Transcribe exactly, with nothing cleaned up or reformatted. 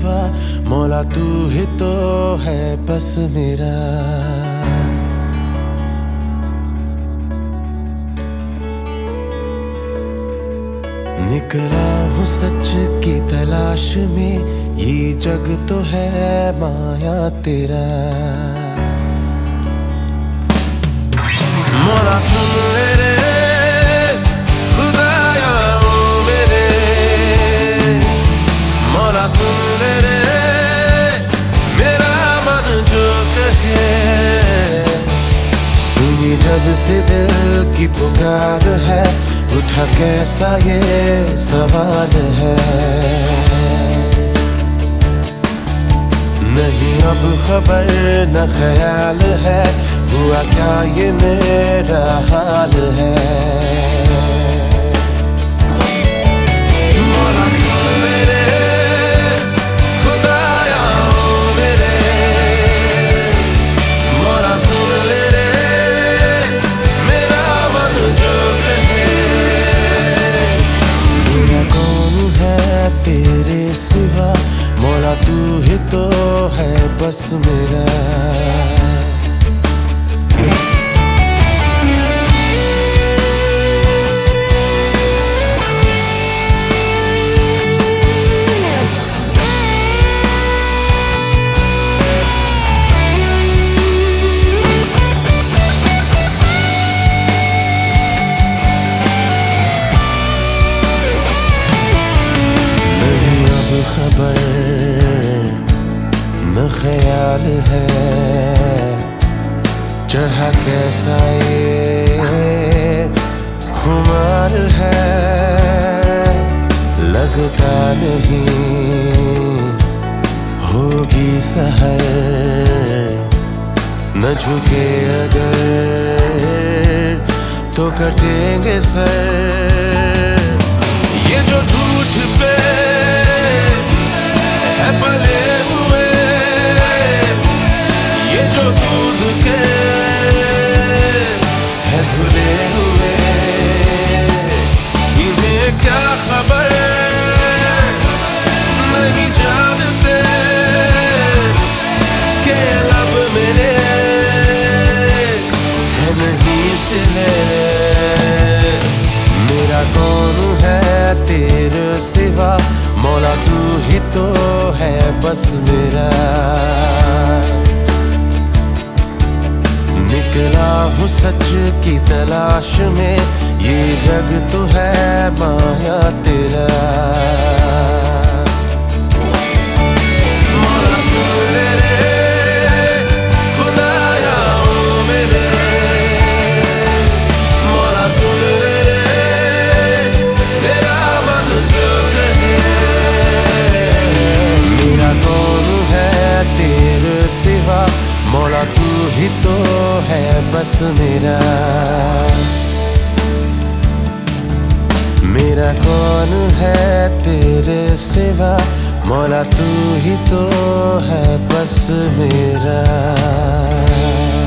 सिवा मौला तू ही तो है बस मेरा। निकला हूँ सच की तलाश में, ये जग तो है माया तेरा। मौला सुन ले रे खुदाया ओ मेरे, मौला सुन ले रे मेरा मन जो कहे। सुनी जब से दिल की पुकार है, उठा कैसा ये सवाल है। नहीं अब खबर न ख्याल है, हुआ क्या ये मेरा हाल है। मौला सुन मेरे खुदाया ओ मेरे, मौला सुन ले रे मेरा मन जो कहे। मेरा कौन है तेरे सिवा मौला तू ही तो है बस मेरा। खबर न ख्याल है, चाहा कैसा ये खुमार है। लगता नहीं होगी सहर, न झुके अगर तो कटेंगे सर। ये जो झूठ पे पले हुए, ये जो दूध के है धुले हुए, इन्हें क्या खबर नहीं जानते के लब मेरे है नहीं सिले। मेरा कौन है तेरे सिवा मौला तू ही तो है बस मेरा। निकला हूँ सच की तलाश में, ये जग तो है माया तेरा। मौला सुन ले रे खुदाया ओ मेरे, मौला सुन ले रे मेरा मन जो कहे। तेरे सिवा मौला तू ही तो है बस मेरा। मेरा कौन है तेरे सिवा मौला तू ही तो है बस मेरा।